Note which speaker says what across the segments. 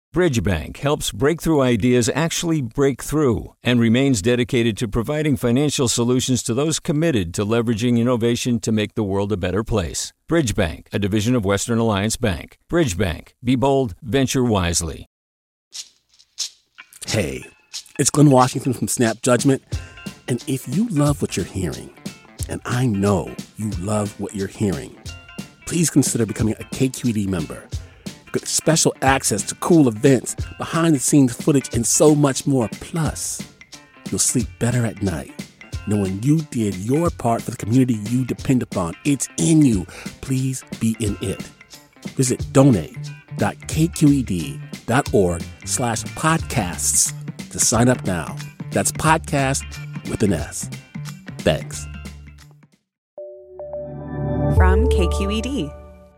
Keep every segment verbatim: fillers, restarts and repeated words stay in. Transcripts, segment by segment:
Speaker 1: Bridgebank helps breakthrough ideas actually break through and remains dedicated to providing financial solutions to those committed to leveraging innovation to make the world a better place. Bridgebank, a division of Western Alliance Bank. Bridgebank. Be bold, venture wisely.
Speaker 2: Hey, it's Glenn Washington from Snap Judgment. And if you love what you're hearing, and I know you love what you're hearing, please consider becoming a K Q E D member. Get special access to cool events, behind-the-scenes footage, and so much more. Plus, you'll sleep better at night knowing you did your part for the community you depend upon. It's in you. Please be in it. Visit donate.kqed.org slash podcasts to sign up now. That's podcast with an S. Thanks.
Speaker 3: From K Q E D.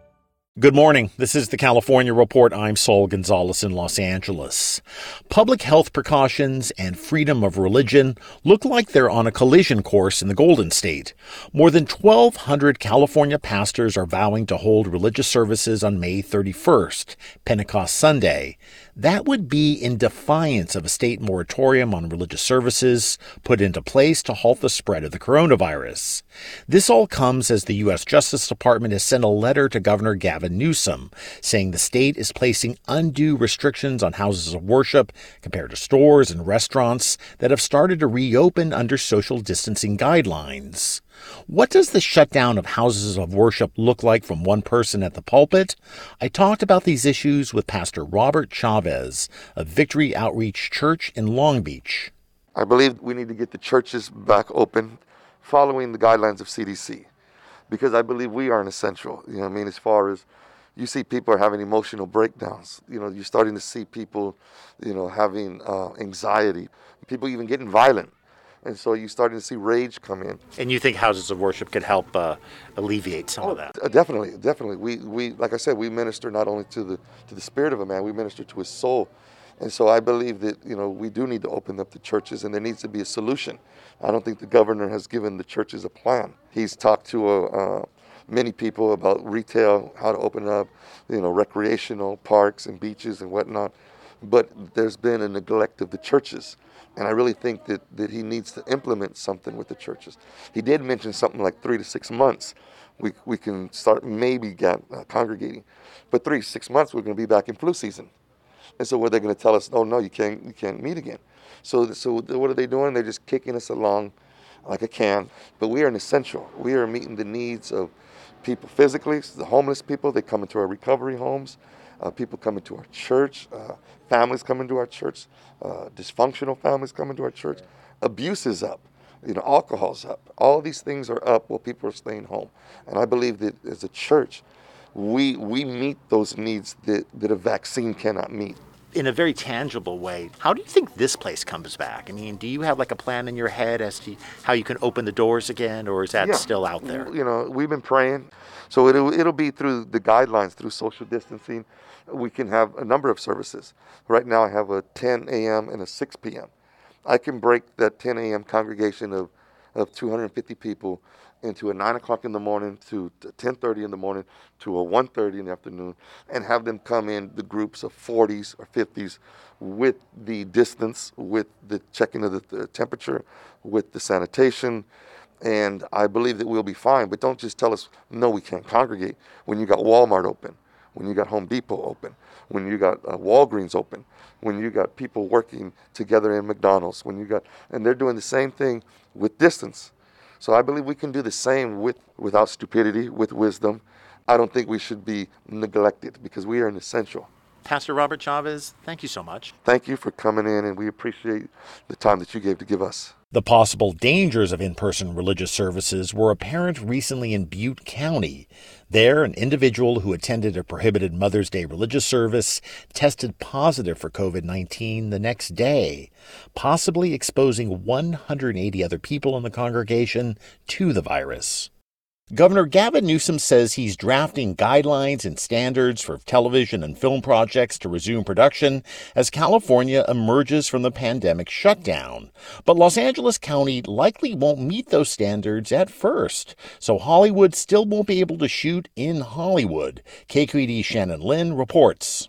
Speaker 4: Good morning. This is the California Report. I'm Saul Gonzalez in Los Angeles. Public health precautions and freedom of religion look like they're on a collision course in the Golden State. More than twelve hundred California pastors are vowing to hold religious services on May thirty-first, Pentecost Sunday. That would be in defiance of a state moratorium on religious services put into place to halt the spread of the coronavirus. This all comes as the U S Justice Department has sent a letter to Governor Gavin Newsom saying the state is placing undue restrictions on houses of worship compared to stores and restaurants that have started to reopen under social distancing guidelines. What does the shutdown of houses of worship look like from one person at the pulpit? I talked about these issues with Pastor Robert Chavez of Victory Outreach Church in Long Beach.
Speaker 5: I believe we need to get the churches back open following the guidelines of C D C, because I believe we are an essential. You know what I mean? As far as you see people are having emotional breakdowns. You know, you're starting to see people, you know, having uh, anxiety, people even getting violent. And so you're starting to see rage come in.
Speaker 4: And you think houses of worship could help uh, alleviate some
Speaker 5: oh,
Speaker 4: of that?
Speaker 5: Uh, definitely, definitely. We, we, like I said, we minister not only to the to the spirit of a man, we minister to his soul. And so I believe that, you know, we do need to open up the churches, and there needs to be a solution. I don't think the governor has given the churches a plan. He's talked to uh, uh, many people about retail, how to open up, you know, recreational parks and beaches and whatnot. But there's been a neglect of the churches. And I really think that, that he needs to implement something with the churches. He did mention something like three to six months. We we can start maybe get, uh, congregating. But three, six months, we're going to be back in flu season. And so what they're going to tell us, oh, no, you can't you can't meet again. So, so what are they doing? They're just kicking us along like a can. But we are an essential. We are meeting the needs of people physically, the homeless people. They come into our recovery homes. Uh, people coming to our church, uh, families coming to our church, uh, dysfunctional families coming to our church. Abuse is up, you know, alcohol's up. All these things are up while people are staying home. And I believe that as a church, we we meet those needs that, that a vaccine cannot meet.
Speaker 4: In a very tangible way, how do you think this place comes back? I mean, do you have like a plan in your head as to how you can open the doors again, or is that
Speaker 5: yeah.
Speaker 4: still out there?
Speaker 5: You know, we've been praying. So it'll, it'll be through the guidelines, through social distancing. We can have a number of services. Right now I have a ten a.m. and a six p.m. I can break that ten a.m. congregation of, of two hundred fifty people into a nine o'clock in the morning to ten thirty in the morning to a one thirty in the afternoon, and have them come in the groups of forties or fifties with the distance, with the checking of the, the temperature, with the sanitation. And I believe that we'll be fine. But don't just tell us, no, we can't congregate when you got Walmart open, when you got Home Depot open, when you got uh, Walgreens open, when you got people working together in McDonald's, when you got, and they're doing the same thing with distance. So I believe we can do the same with without stupidity, with wisdom. I don't think we should be neglected because we are an essential.
Speaker 4: Pastor Robert Chavez, thank you so much.
Speaker 5: Thank you for coming in, and we appreciate the time that you gave to give us.
Speaker 4: The possible dangers of in-person religious services were apparent recently in Butte County. There, an individual who attended a prohibited Mother's Day religious service tested positive for covid nineteen the next day, possibly exposing one hundred eighty other people in the congregation to the virus. Governor Gavin Newsom says he's drafting guidelines and standards for television and film projects to resume production as California emerges from the pandemic shutdown. But Los Angeles County likely won't meet those standards at first, so Hollywood still won't be able to shoot in Hollywood. K Q E D's Shannon Lin reports.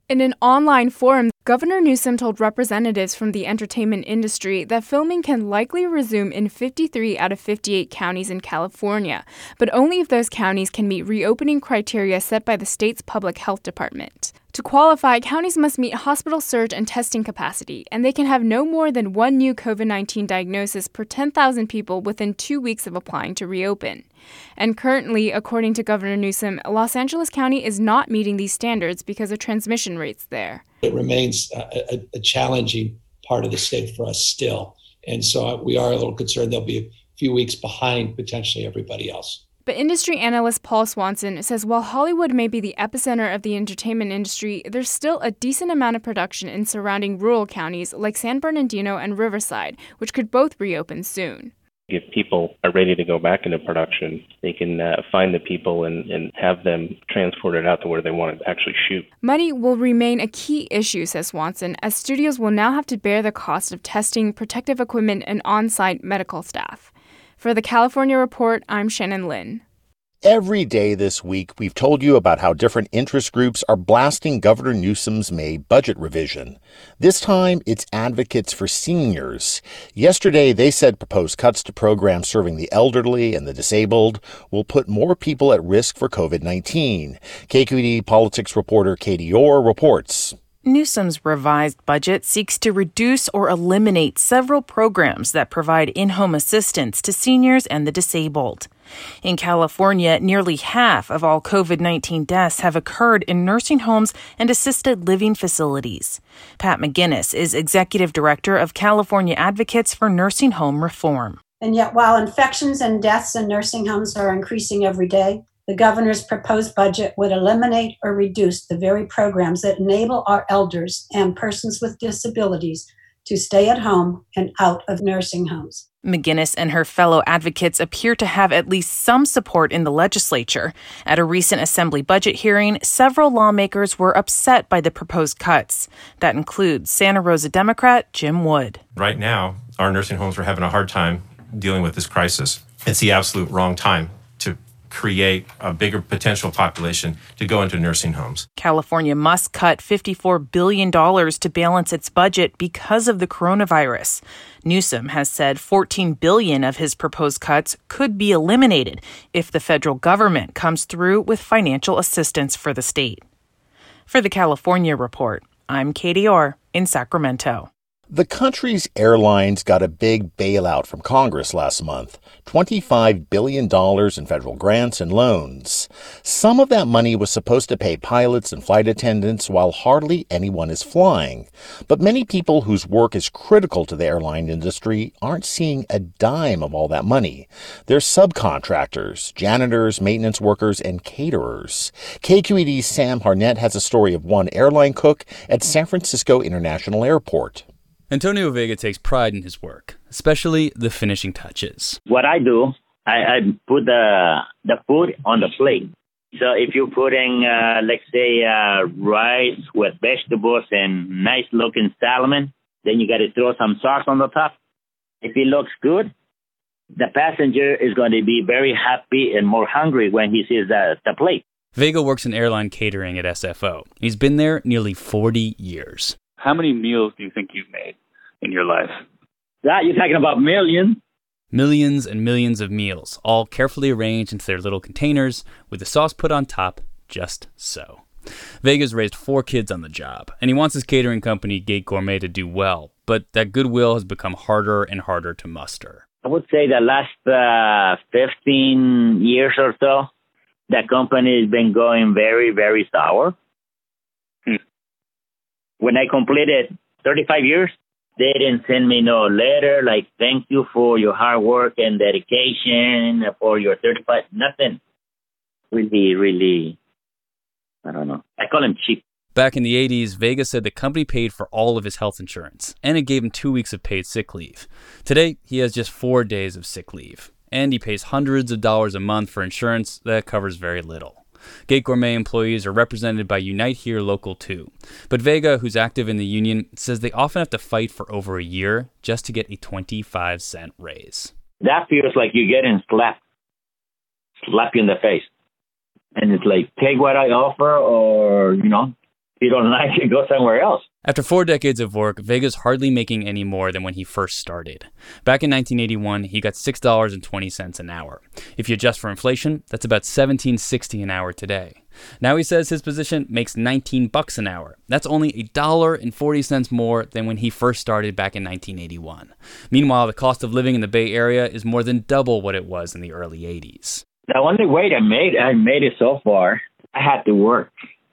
Speaker 6: In an online forum, Governor Newsom told representatives from the entertainment industry that filming can likely resume in fifty-three out of fifty-eight counties in California, but only if those counties can meet reopening criteria set by the state's public health department. To qualify, counties must meet hospital surge and testing capacity, and they can have no more than one new COVID nineteen diagnosis per ten thousand people within two weeks of applying to reopen. And currently, according to Governor Newsom, Los Angeles County is not meeting these standards because of transmission rates there.
Speaker 7: It remains a, a, a challenging part of the state for us still. And so we are a little concerned they'll be a few weeks behind potentially everybody else.
Speaker 6: But industry analyst Paul Swanson says while Hollywood may be the epicenter of the entertainment industry, there's still a decent amount of production in surrounding rural counties like San Bernardino and Riverside, which could both reopen soon.
Speaker 8: If people are ready to go back into production, they can uh, find the people and, and have them transported out to where they want to actually shoot.
Speaker 6: Money will remain a key issue, says Swanson, as studios will now have to bear the cost of testing, protective equipment, and on-site medical staff. For the California Report, I'm Shannon Lin.
Speaker 4: Every day this week, we've told you about how different interest groups are blasting Governor Newsom's May budget revision. This time, it's advocates for seniors. Yesterday, they said proposed cuts to programs serving the elderly and the disabled will put more people at risk for COVID nineteen. K Q E D politics reporter Katie Orr reports.
Speaker 9: Newsom's revised budget seeks to reduce or eliminate several programs that provide in-home assistance to seniors and the disabled. In California, nearly half of all COVID nineteen deaths have occurred in nursing homes and assisted living facilities. Pat McGinnis is executive director of California Advocates for Nursing Home Reform.
Speaker 10: And yet, while infections and deaths in nursing homes are increasing every day, the governor's proposed budget would eliminate or reduce the very programs that enable our elders and persons with disabilities to stay at home and out of nursing homes.
Speaker 9: McGinnis and her fellow advocates appear to have at least some support in the legislature. At a recent Assembly budget hearing, several lawmakers were upset by the proposed cuts. That includes Santa Rosa Democrat Jim Wood.
Speaker 11: Right now, our nursing homes are having a hard time dealing with this crisis. It's the absolute wrong time to create a bigger potential population to go into nursing homes.
Speaker 9: California must cut fifty-four billion dollars to balance its budget because of the coronavirus. Newsom has said fourteen billion dollars of his proposed cuts could be eliminated if the federal government comes through with financial assistance for the state. For the California Report, I'm Katie Orr in Sacramento.
Speaker 4: The country's airlines got a big bailout from Congress last month, twenty-five billion dollars in federal grants and loans. Some of that money was supposed to pay pilots and flight attendants while hardly anyone is flying. But many people whose work is critical to the airline industry aren't seeing a dime of all that money. They're subcontractors, janitors, maintenance workers, and caterers. K Q E D's Sam Harnett has a story of one airline cook at San Francisco International Airport.
Speaker 12: Antonio Vega takes pride in his work, especially the finishing touches.
Speaker 13: What I do, I, I put the the food on the plate. So if you're putting, uh, let's say, uh, rice with vegetables and nice-looking salmon, then you got to throw some sauce on the top. If it looks good, the passenger is going to be very happy and more hungry when he sees the, the plate.
Speaker 12: Vega works in airline catering at S F O. He's been there nearly forty years.
Speaker 14: How many meals do you think you've made in your life?
Speaker 13: That you're talking about millions.
Speaker 12: Millions and millions of meals, all carefully arranged into their little containers with the sauce put on top, just so. Vega's raised four kids on the job, and he wants his catering company, Gate Gourmet, to do well, but that goodwill has become harder and harder to muster.
Speaker 13: I would say the last uh, fifteen years or so, the company has been going very, very sour. Hmm. When I completed thirty-five years, they didn't send me no letter like, thank you for your hard work and dedication for your thirty-five, nothing. Really, really, I don't know. I call him cheap.
Speaker 12: Back in the eighties, Vega said the company paid for all of his health insurance, and it gave him two weeks of paid sick leave. Today, he has just four days of sick leave, and he pays hundreds of dollars a month for insurance that covers very little. Gate Gourmet employees are represented by Unite Here Local two. But Vega, who's active in the union, says they often have to fight for over a year just to get a twenty-five cent raise.
Speaker 13: That feels like you're getting slapped. Slap you in the face. And it's like, take what I offer or, you know, you don't like it, go somewhere else.
Speaker 12: After four decades of work, Vega's hardly making any more than when he first started. Back in nineteen eighty-one, he got six dollars and twenty cents an hour. If you adjust for inflation, that's about seventeen sixty an hour today. Now he says his position makes nineteen bucks an hour. That's only a dollar and forty cents more than when he first started back in nineteen eighty-one. Meanwhile, the cost of living in the Bay Area is more than double what it was in the early eighties.
Speaker 13: The only way I made I made it so far, I had to work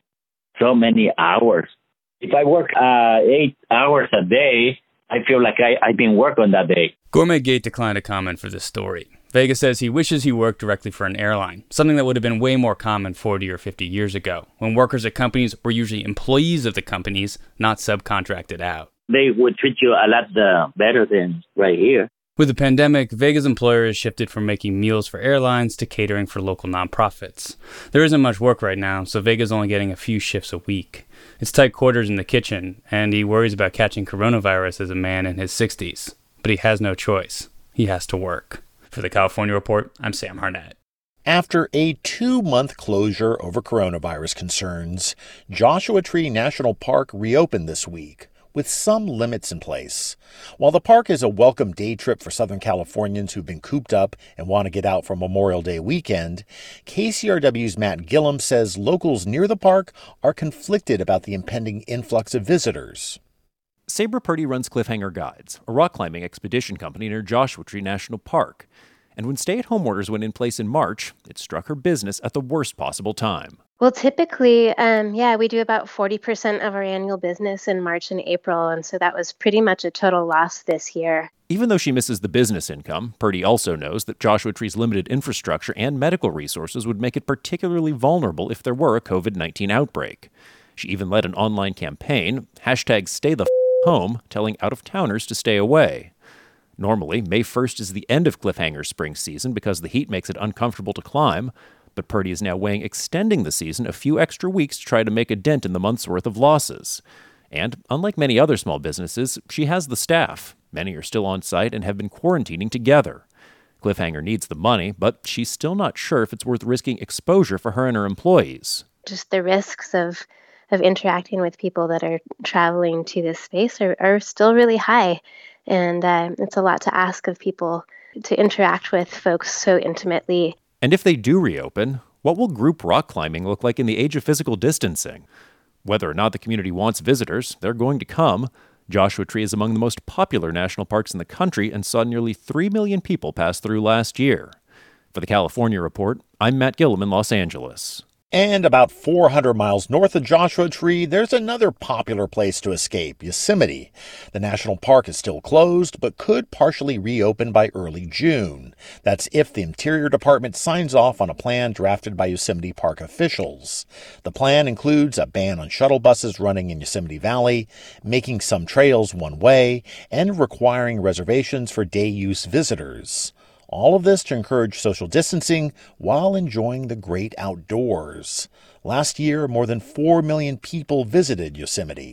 Speaker 13: so many hours. If I work uh, eight hours a day, I feel like I, I've been working that day.
Speaker 12: Gourmet Gate declined to comment for this story. Vega says he wishes he worked directly for an airline, something that would have been way more common forty or fifty years ago, when workers at companies were usually employees of the companies, not subcontracted out.
Speaker 13: They would treat you a lot uh, better than right here.
Speaker 12: With the pandemic, Vega's employer has shifted from making meals for airlines to catering for local nonprofits. There isn't much work right now, so Vega's only getting a few shifts a week. It's tight quarters in the kitchen, and he worries about catching coronavirus as a man in his sixties. But he has no choice. He has to work. For the California Report, I'm Sam Harnett.
Speaker 4: After a two-month closure over coronavirus concerns, Joshua Tree National Park reopened this week, with some limits in place. While the park is a welcome day trip for Southern Californians who've been cooped up and want to get out for Memorial Day weekend, K C R W's Matt Gillum says locals near the park are conflicted about the impending influx of visitors.
Speaker 15: Sabra Purdy runs Cliffhanger Guides, a rock climbing expedition company near Joshua Tree National Park. And when stay-at-home orders went in place in March, it struck her business at the worst possible time.
Speaker 16: Well, typically, um, yeah, we do about forty percent of our annual business in March and April, and so that was pretty much a total loss this year.
Speaker 15: Even though she misses the business income, Purdy also knows that Joshua Tree's limited infrastructure and medical resources would make it particularly vulnerable if there were a covid nineteen outbreak. She even led an online campaign, hashtag Stay the F*** Home, telling out-of-towners to stay away. Normally, May first is the end of Cliffhanger's spring season because the heat makes it uncomfortable to climb, but Purdy is now weighing extending the season a few extra weeks to try to make a dent in the month's worth of losses. And, unlike many other small businesses, she has the staff. Many are still on site and have been quarantining together. Cliffhanger needs the money, but she's still not sure if it's worth risking exposure for her and her employees.
Speaker 16: Just the risks of, of interacting with people that are traveling to this space are, are still really high. And uh, it's a lot to ask of people to interact with folks so intimately.
Speaker 15: And if they do reopen, what will group rock climbing look like in the age of physical distancing? Whether or not the community wants visitors, they're going to come. Joshua Tree is among the most popular national parks in the country and saw nearly three million people pass through last year. For the California Report, I'm Matt Gillum in Los Angeles.
Speaker 4: And about four hundred miles north of Joshua Tree, there's another popular place to escape, Yosemite. The national park is still closed, but could partially reopen by early June. That's if the Interior Department signs off on a plan drafted by Yosemite Park officials. The plan includes a ban on shuttle buses running in Yosemite Valley, making some trails one-way, and requiring reservations for day-use visitors. All of this to encourage social distancing while enjoying the great outdoors. Last year, more than four million people visited Yosemite.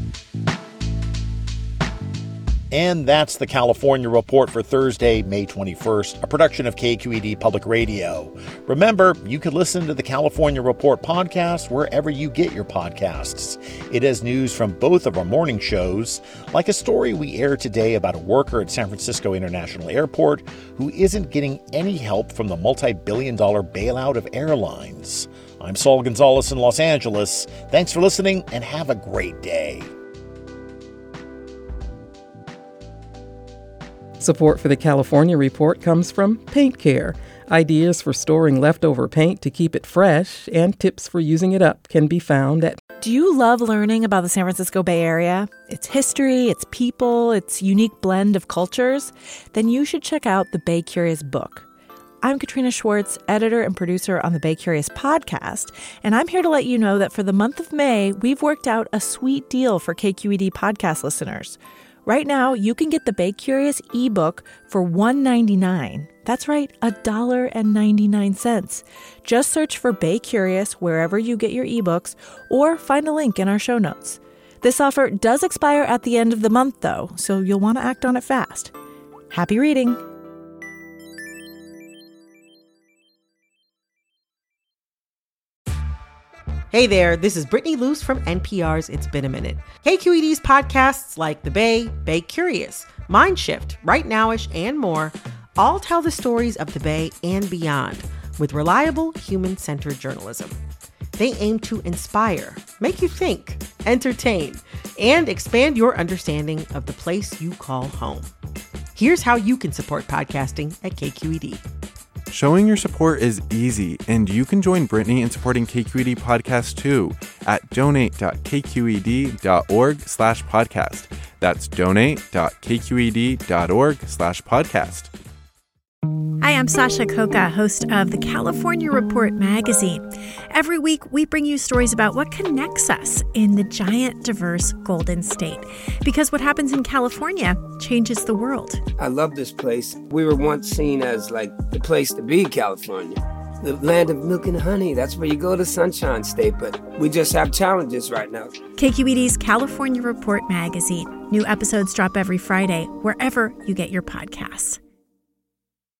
Speaker 4: And that's the California Report for Thursday, May twenty-first, a production of K Q E D Public Radio. Remember, you can listen to the California Report podcast wherever you get your podcasts. It has news from both of our morning shows, like a story we aired today about a worker at San Francisco International Airport who isn't getting any help from the multi-billion dollar bailout of airlines. I'm Saul Gonzalez in Los Angeles. Thanks for listening and have a great day.
Speaker 17: Support for the California Report comes from Paint Care. Ideas for storing leftover paint to keep it fresh and tips for using it up can be found at...
Speaker 18: Do you love learning about the San Francisco Bay Area? Its history, its people, its unique blend of cultures? Then you should check out the Bay Curious book. I'm Katrina Schwartz, editor and producer on the Bay Curious podcast, and I'm here to let you know that for the month of May, we've worked out a sweet deal for K Q E D podcast listeners. Right now, you can get the Bay Curious ebook for one dollar and ninety-nine cents. That's right, one dollar and ninety-nine cents. Just search for Bay Curious wherever you get your ebooks or find a link in our show notes. This offer does expire at the end of the month, though, so you'll want to act on it fast. Happy reading!
Speaker 19: Hey there, this is Brittany Luce from N P R's It's Been a Minute. K Q E D's podcasts like The Bay, Bay Curious, Mind Shift, Right Nowish, and more all tell the stories of the Bay and beyond with reliable, human-centered journalism. They aim to inspire, make you think, entertain, and expand your understanding of the place you call home. Here's how you can support podcasting at K Q E D.
Speaker 20: Showing your support is easy, and you can join Brittany in supporting K Q E D Podcast too at donate.kqed.org slash podcast. That's donate.kqed.org slash podcast.
Speaker 21: Hi, I'm Sasha Khokha, host of the California Report magazine. Every week, we bring you stories about what connects us in the giant, diverse Golden State. Because what happens in California changes the world.
Speaker 22: I love this place. We were once seen as like the place to be, California. The land of milk and honey. That's where you go to Sunshine State. But we just have challenges right now.
Speaker 21: K Q E D's California Report magazine. New episodes drop every Friday, wherever you get your podcasts.